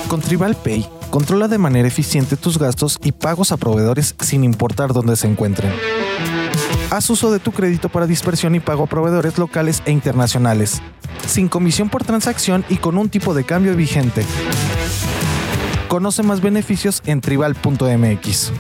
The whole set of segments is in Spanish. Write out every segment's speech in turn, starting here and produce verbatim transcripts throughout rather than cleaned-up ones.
Con Tribal Pay, controla de manera eficiente tus gastos y pagos a proveedores sin importar dónde se encuentren. Haz uso de tu crédito para dispersión y pago a proveedores locales e internacionales, sin comisión por transacción y con un tipo de cambio vigente. Conoce más beneficios en tribal punto m x.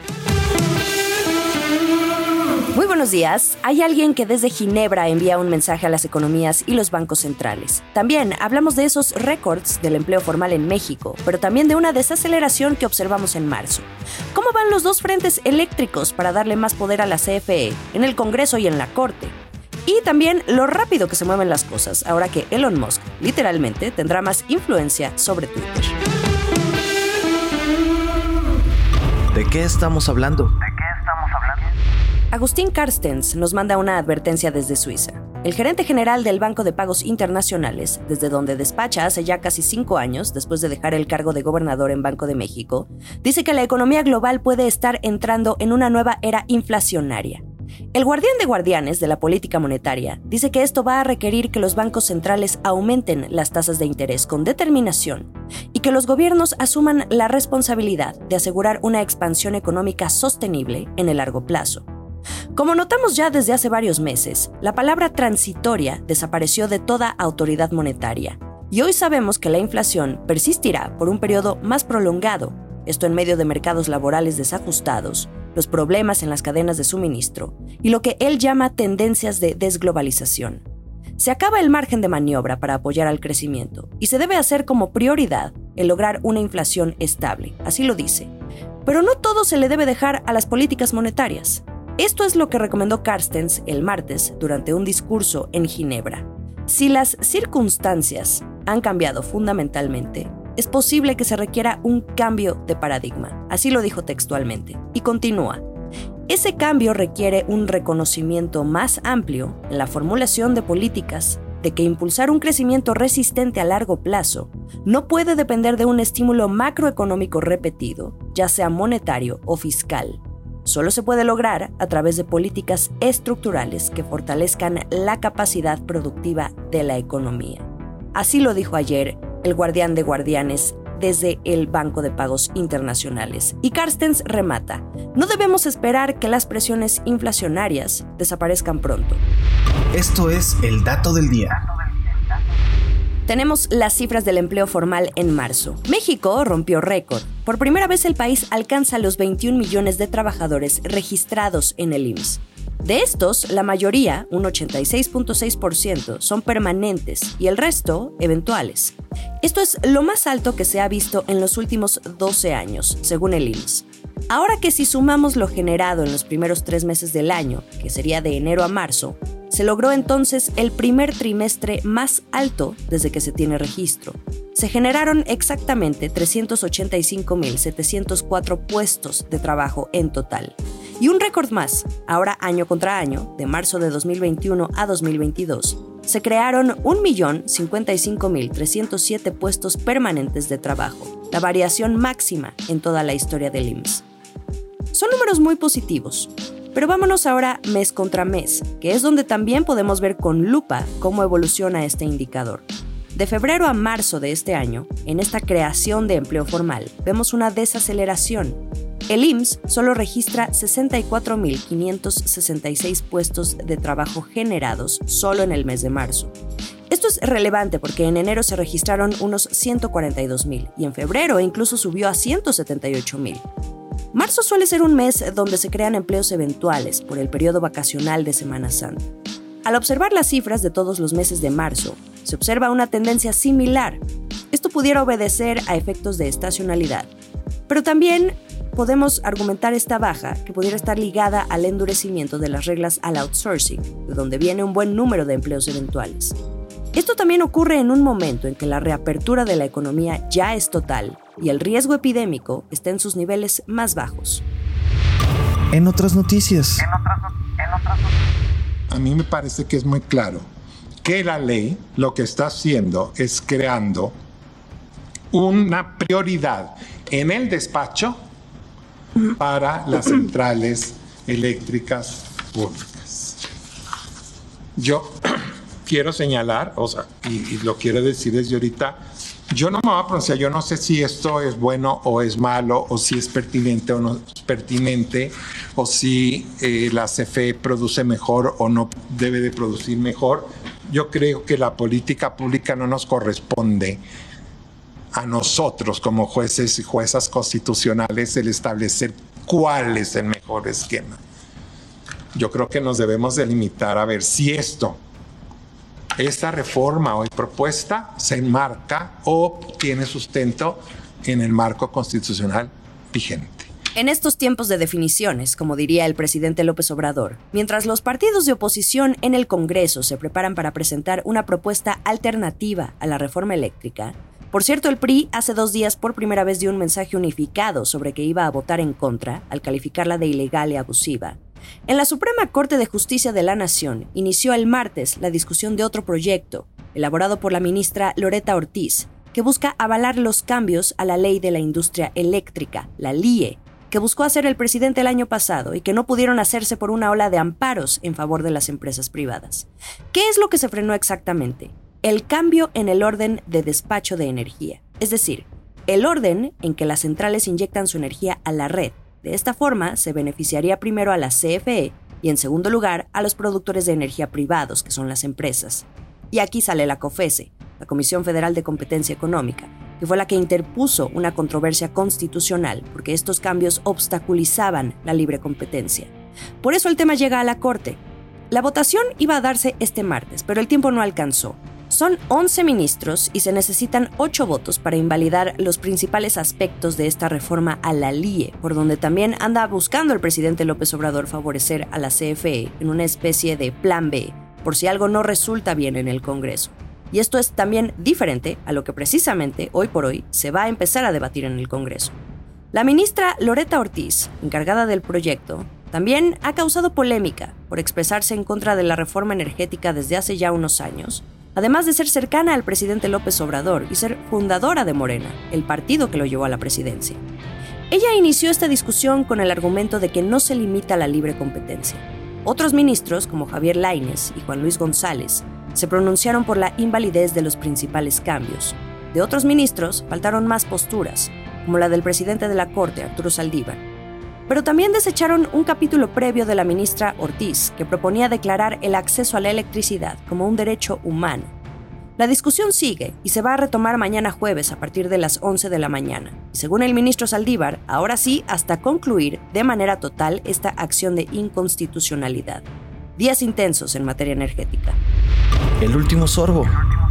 Muy buenos días. Hay alguien que desde Ginebra envía un mensaje a las economías y los bancos centrales. También hablamos de esos récords del empleo formal en México, pero también de una desaceleración que observamos en marzo. ¿Cómo van los dos frentes eléctricos para darle más poder a la C F E en el Congreso y en la Corte? Y también lo rápido que se mueven las cosas ahora que Elon Musk, literalmente, tendrá más influencia sobre Twitter. ¿De qué estamos hablando? Agustín Carstens nos manda una advertencia desde Suiza. El gerente general del Banco de Pagos Internacionales, desde donde despacha hace ya casi cinco años, después de dejar el cargo de gobernador en Banco de México, dice que la economía global puede estar entrando en una nueva era inflacionaria. El guardián de guardianes de la política monetaria dice que esto va a requerir que los bancos centrales aumenten las tasas de interés con determinación y que los gobiernos asuman la responsabilidad de asegurar una expansión económica sostenible en el largo plazo. Como notamos ya desde hace varios meses, la palabra transitoria desapareció de toda autoridad monetaria y hoy sabemos que la inflación persistirá por un periodo más prolongado, esto en medio de mercados laborales desajustados, los problemas en las cadenas de suministro y lo que él llama tendencias de desglobalización. Se acaba el margen de maniobra para apoyar al crecimiento y se debe hacer como prioridad el lograr una inflación estable, así lo dice. Pero no todo se le debe dejar a las políticas monetarias. Esto es lo que recomendó Carstens el martes durante un discurso en Ginebra. Si las circunstancias han cambiado fundamentalmente, es posible que se requiera un cambio de paradigma. Así lo dijo textualmente. Y continúa. Ese cambio requiere un reconocimiento más amplio en la formulación de políticas de que impulsar un crecimiento resistente a largo plazo no puede depender de un estímulo macroeconómico repetido, ya sea monetario o fiscal. Solo se puede lograr a través de políticas estructurales que fortalezcan la capacidad productiva de la economía. Así lo dijo ayer el guardián de guardianes desde el Banco de Pagos Internacionales. Y Carstens remata: no debemos esperar que las presiones inflacionarias desaparezcan pronto. Esto es el dato del día. Tenemos las cifras del empleo formal en marzo. México rompió récord. Por primera vez el país alcanza los veintiún millones de trabajadores registrados en el I M S S. De estos, la mayoría, un ochenta y seis punto seis por ciento, son permanentes y el resto, eventuales. Esto es lo más alto que se ha visto en los últimos doce años, según el I M S S. Ahora que si sumamos lo generado en los primeros tres meses del año, que sería de enero a marzo, se logró entonces el primer trimestre más alto desde que se tiene registro. Se generaron exactamente trescientos ochenta y cinco mil setecientos cuatro puestos de trabajo en total. Y un récord más, ahora año contra año, de marzo de dos mil veintiuno a dos mil veintidós, se crearon un millón cincuenta y cinco mil trescientos siete puestos permanentes de trabajo, la variación máxima en toda la historia del I M S S. Son números muy positivos. Pero vámonos ahora mes contra mes, que es donde también podemos ver con lupa cómo evoluciona este indicador. De febrero a marzo de este año, en esta creación de empleo formal, vemos una desaceleración. El I M S S solo registra sesenta y cuatro mil quinientos sesenta y seis puestos de trabajo generados solo en el mes de marzo. Esto es relevante porque en enero se registraron unos ciento cuarenta y dos mil y en febrero incluso subió a ciento setenta y ocho mil. Marzo suele ser un mes donde se crean empleos eventuales por el periodo vacacional de Semana Santa. Al observar las cifras de todos los meses de marzo, se observa una tendencia similar. Esto pudiera obedecer a efectos de estacionalidad, pero también podemos argumentar esta baja que pudiera estar ligada al endurecimiento de las reglas al outsourcing, de donde viene un buen número de empleos eventuales. Esto también ocurre en un momento en que la reapertura de la economía ya es total y el riesgo epidémico está en sus niveles más bajos. En otras noticias. En otras, en otras A mí me parece que es muy claro que la ley lo que está haciendo es creando una prioridad en el despacho para las centrales eléctricas públicas. Yo quiero señalar, o sea, y, y lo quiero decir desde ahorita, Yo no me voy a pronunciar, yo no sé si esto es bueno o es malo, o si es pertinente o no es pertinente, o si eh, la C F E produce mejor o no debe de producir mejor. Yo creo que la política pública no nos corresponde a nosotros como jueces y juezas constitucionales el establecer cuál es el mejor esquema. Yo creo que nos debemos de limitar a ver si esto, esta reforma o propuesta se enmarca o tiene sustento en el marco constitucional vigente. En estos tiempos de definiciones, como diría el presidente López Obrador, mientras los partidos de oposición en el Congreso se preparan para presentar una propuesta alternativa a la reforma eléctrica. Por cierto, el P R I hace dos días por primera vez dio un mensaje unificado sobre que iba a votar en contra al calificarla de ilegal y abusiva. En la Suprema Corte de Justicia de la Nación inició el martes la discusión de otro proyecto, elaborado por la ministra Loretta Ortiz, que busca avalar los cambios a la Ley de la Industria Eléctrica, la L I E, que buscó hacer el presidente el año pasado y que no pudieron hacerse por una ola de amparos en favor de las empresas privadas. ¿Qué es lo que se frenó exactamente? El cambio en el orden de despacho de energía, es decir, el orden en que las centrales inyectan su energía a la red. De esta forma, se beneficiaría primero a la C F E y, en segundo lugar, a los productores de energía privados, que son las empresas. Y aquí sale la COFECE, la Comisión Federal de Competencia Económica, que fue la que interpuso una controversia constitucional porque estos cambios obstaculizaban la libre competencia. Por eso el tema llega a la Corte. La votación iba a darse este martes, pero el tiempo no alcanzó. Son once ministros y se necesitan ocho votos para invalidar los principales aspectos de esta reforma a la L I E, por donde también anda buscando el presidente López Obrador favorecer a la C F E en una especie de plan B, por si algo no resulta bien en el Congreso. Y esto es también diferente a lo que precisamente hoy por hoy se va a empezar a debatir en el Congreso. La ministra Loretta Ortiz, encargada del proyecto, también ha causado polémica por expresarse en contra de la reforma energética desde hace ya unos años, además de ser cercana al presidente López Obrador y ser fundadora de Morena, el partido que lo llevó a la presidencia. Ella inició esta discusión con el argumento de que no se limita la libre competencia. Otros ministros, como Javier Lainez y Juan Luis González, se pronunciaron por la invalidez de los principales cambios. De otros ministros faltaron más posturas, como la del presidente de la Corte, Arturo Saldívar. Pero también desecharon un capítulo previo de la ministra Ortiz, que proponía declarar el acceso a la electricidad como un derecho humano. La discusión sigue y se va a retomar mañana jueves a partir de las once de la mañana. Y según el ministro Saldívar, ahora sí hasta concluir de manera total esta acción de inconstitucionalidad. Días intensos en materia energética. El último sorbo.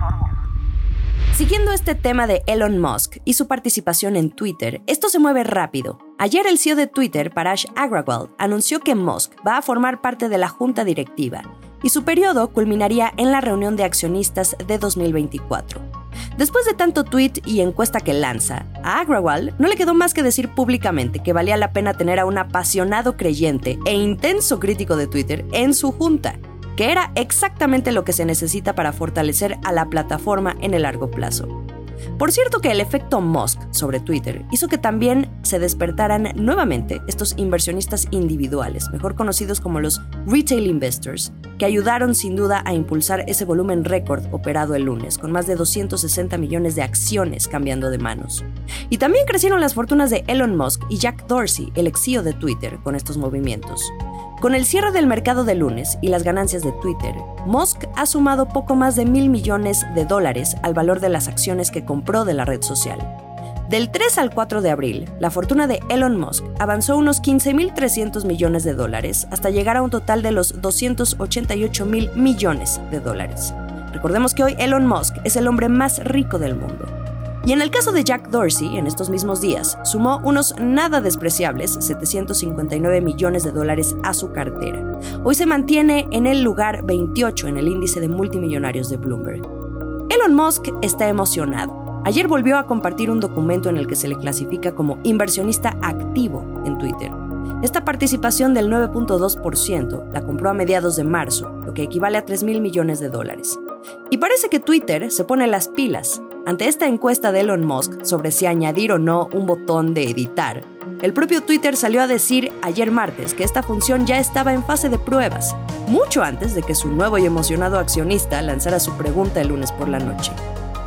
Siguiendo este tema de Elon Musk y su participación en Twitter, esto se mueve rápido. Ayer el C E O de Twitter, Parag Agrawal, anunció que Musk va a formar parte de la junta directiva y su periodo culminaría en la reunión de accionistas de dos mil veinticuatro. Después de tanto tweet y encuesta que lanza, a Agrawal no le quedó más que decir públicamente que valía la pena tener a un apasionado creyente e intenso crítico de Twitter en su junta, que era exactamente lo que se necesita para fortalecer a la plataforma en el largo plazo. Por cierto que el efecto Musk sobre Twitter hizo que también se despertaran nuevamente estos inversionistas individuales, mejor conocidos como los retail investors, que ayudaron sin duda a impulsar ese volumen récord operado el lunes, con más de doscientos sesenta millones de acciones cambiando de manos. Y también crecieron las fortunas de Elon Musk y Jack Dorsey, el ex C E O de Twitter, con estos movimientos. Con el cierre del mercado de lunes y las ganancias de Twitter, Musk ha sumado poco más de mil millones de dólares al valor de las acciones que compró de la red social. Del tres al cuatro de abril, la fortuna de Elon Musk avanzó unos quince mil trescientos millones de dólares hasta llegar a un total de los doscientos ochenta y ocho mil millones de dólares. Recordemos que hoy Elon Musk es el hombre más rico del mundo. Y en el caso de Jack Dorsey, en estos mismos días, sumó unos nada despreciables setecientos cincuenta y nueve millones de dólares a su cartera. Hoy se mantiene en el lugar veintiocho en el índice de multimillonarios de Bloomberg. Elon Musk está emocionado. Ayer volvió a compartir un documento en el que se le clasifica como inversionista activo en Twitter. Esta participación del nueve punto dos por ciento la compró a mediados de marzo, lo que equivale a tres mil millones de dólares. Y parece que Twitter se pone las pilas. Ante esta encuesta de Elon Musk sobre si añadir o no un botón de editar, el propio Twitter salió a decir ayer martes que esta función ya estaba en fase de pruebas, mucho antes de que su nuevo y emocionado accionista lanzara su pregunta el lunes por la noche.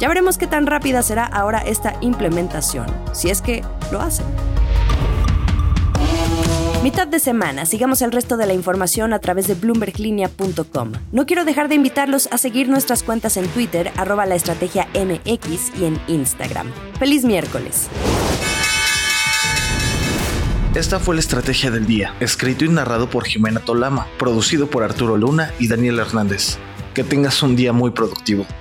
Ya veremos qué tan rápida será ahora esta implementación, si es que lo hacen. Mitad de semana, sigamos el resto de la información a través de bloomberg linea punto com. No quiero dejar de invitarlos a seguir nuestras cuentas en Twitter, arroba la estrategia M X y en Instagram. ¡Feliz miércoles! Esta fue la Estrategia del Día, escrito y narrado por Jimena Tolama, producido por Arturo Luna y Daniel Hernández. Que tengas un día muy productivo.